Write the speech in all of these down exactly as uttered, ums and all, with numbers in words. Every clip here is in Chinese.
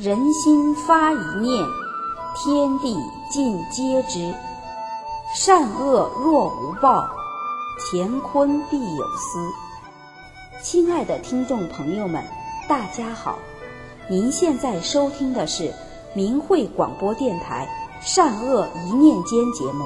人心发一念，天地尽皆知。善恶若无报，乾坤必有私。亲爱的听众朋友们，大家好，您现在收听的是明慧广播电台善恶一念间节目。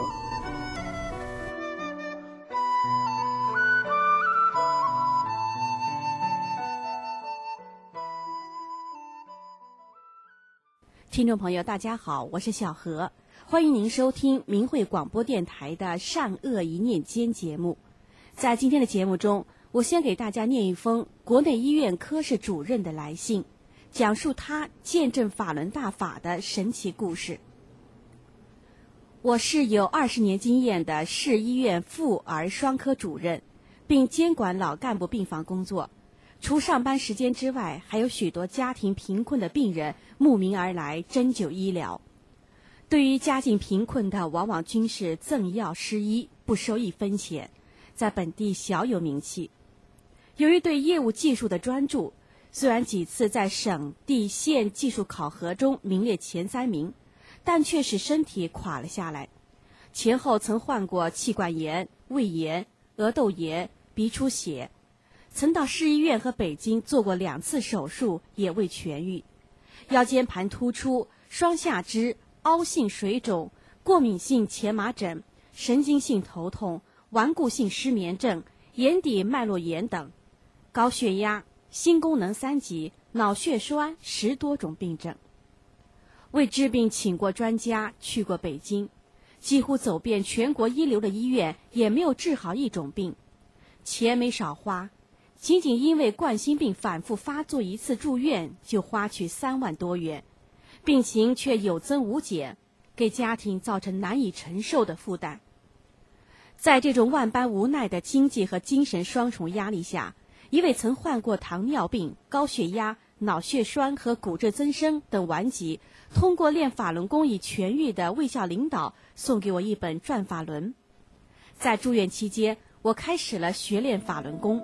听众朋友大家好，我是小何，欢迎您收听明慧广播电台的善恶一念间节目。在今天的节目中，我先给大家念一封国内医院科室主任的来信，讲述他见证法轮大法的神奇故事。我是有二十年经验的市医院妇儿双科主任，并监管老干部病房工作。除上班时间之外，还有许多家庭贫困的病人慕名而来针灸医疗。对于家境贫困的，往往均是赠药施医，不收一分钱，在本地小有名气。由于对业务技术的专注，虽然几次在省地县技术考核中名列前三名，但却使身体垮了下来。前后曾患过气管炎、胃炎、额窦炎、鼻出血，曾到市医院和北京做过两次手术，也未痊愈。腰间盘突出、双下肢、凹性水肿、过敏性前麻疹、神经性头痛、顽固性失眠症、眼底脉络炎等，高血压、心功能三级、脑血栓十多种病症。为治病请过专家，去过北京，几乎走遍全国一流的医院，也没有治好一种病。钱没少花，仅仅因为冠心病反复发作一次住院就花去三万多元，病情却有增无减，给家庭造成难以承受的负担。在这种万般无奈的经济和精神双重压力下，一位曾患过糖尿病、高血压、脑血栓和骨质增生等顽疾，通过练法轮功已痊愈的卫校领导送给我一本转法轮。在住院期间，我开始了学练法轮功。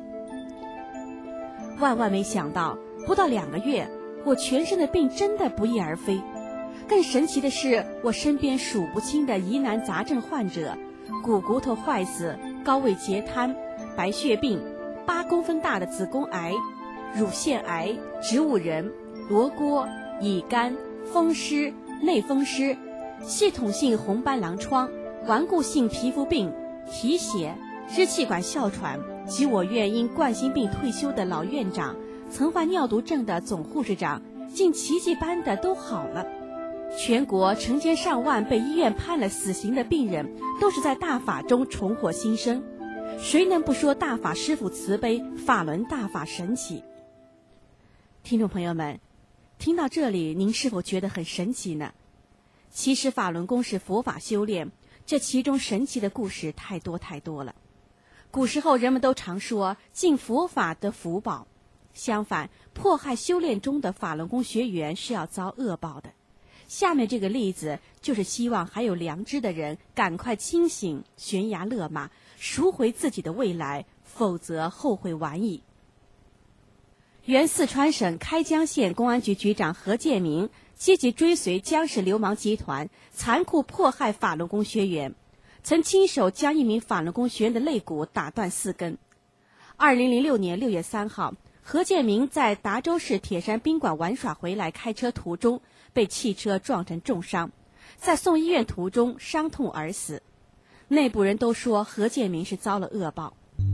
万万没想到，不到两个月，我全身的病真的不翼而飞。更神奇的是，我身边数不清的疑难杂症患者，股骨头坏死、高位截瘫、白血病、八公分大的子宫癌、乳腺癌、植物人、罗锅、乙肝、风湿、类风湿、系统性红斑狼疮、顽固性皮肤病、体血、支气管哮喘及我院因冠心病退休的老院长，曾患尿毒症的总护士长，竟奇迹般的都好了。全国成千上万被医院判了死刑的病人，都是在大法中重获新生。谁能不说大法师父慈悲，法轮大法神奇？听众朋友们，听到这里，您是否觉得很神奇呢？其实法轮功是佛法修炼，这其中神奇的故事太多太多了。古时候人们都常说敬佛法得福报，相反，迫害修炼中的法轮功学员是要遭恶报的。下面这个例子就是希望还有良知的人赶快清醒，悬崖勒马，赎回自己的未来，否则后会晚矣。原四川省开江县公安局局长何建明积极追随江氏流氓集团，残酷迫害法轮功学员，曾亲手将一名法轮功学员的肋骨打断四根。二零零六年六月三号，何建明在达州市铁山宾馆玩耍回来，开车途中被汽车撞成重伤，在送医院途中伤痛而死。内部人都说何建明是遭了恶报。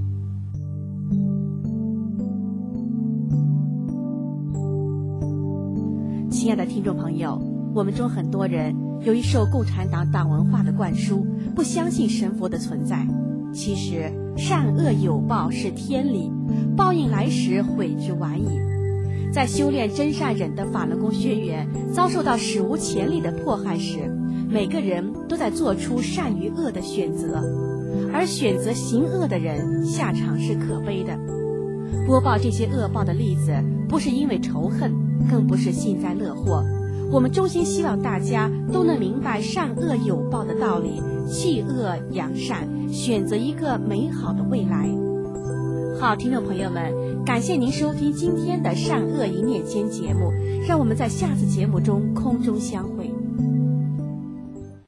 亲爱的听众朋友，我们中很多人由于受共产党党文化的灌输，不相信神佛的存在。其实善恶有报是天理，报应来时悔之晚矣。在修炼真善忍的法轮功学员遭受到史无前例的迫害时，每个人都在做出善与恶的选择，而选择行恶的人下场是可悲的。播报这些恶报的例子，不是因为仇恨，更不是幸灾乐祸，我们衷心希望大家都能明白善恶有报的道理，弃恶扬善，选择一个美好的未来。 好，听众朋友们，感谢您收听今天的善恶一念间节目，让我们在下次节目中空中相会。